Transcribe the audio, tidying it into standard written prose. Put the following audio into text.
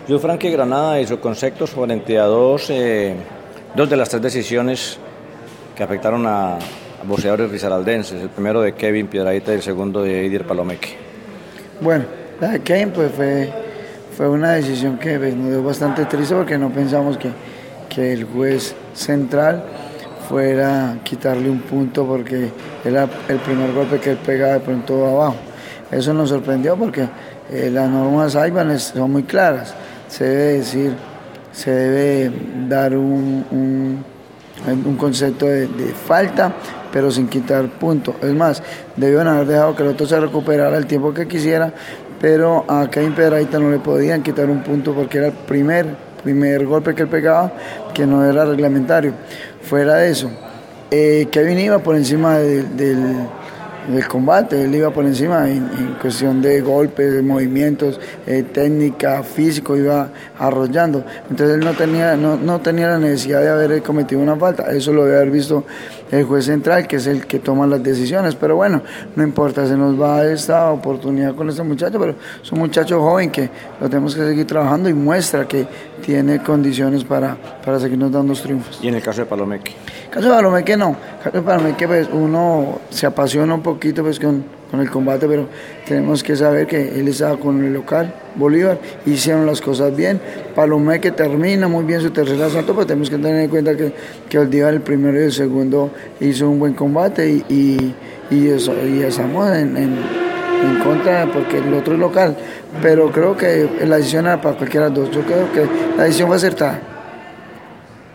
Yo, Frankie Granada hizo conceptos frente a dos de las tres decisiones que afectaron a boxeadores risaraldenses, el primero de Kevin Piedrahita y el segundo de Eider Palomeque. Bueno, la de Kevin pues fue una decisión que nos dio bastante triste porque no pensamos que el juez central fuera a quitarle un punto porque era el primer golpe que él pegaba de pronto abajo. Eso nos sorprendió porque las normas AIBAN son muy claras. Se debe dar un concepto de falta, pero sin quitar punto. Es más, debieron haber dejado que el otro se recuperara el tiempo que quisiera, pero a Kevin Piedrahita no le podían quitar un punto porque era el primer golpe que él pegaba, que no era reglamentario. Fuera de eso, Kevin iba por encima del combate, él iba por encima en cuestión de golpes, de movimientos, técnica, físico, iba arrollando. Entonces él no tenía la necesidad de haber cometido una falta. Eso lo debe haber visto el juez central, que es el que toma las decisiones. Pero bueno, no importa, se nos va esta oportunidad con este muchacho, pero es un muchacho joven que lo tenemos que seguir trabajando y muestra que tiene condiciones para seguirnos dando los triunfos. ¿Y en el caso de Palomeque? En el caso de Palomeque no. En el caso de Palomeque pues uno se apasiona un poquito pues con el combate, pero tenemos que saber que él estaba con el local, Bolívar, hicieron las cosas bien. Palomeque termina muy bien su tercer asalto, pero tenemos que tener en cuenta que Bolívar el primero y el segundo hizo un buen combate y estamos en contra porque el otro es local, pero creo que la decisión era para cualquiera de los dos. Yo creo que la decisión fue acertada.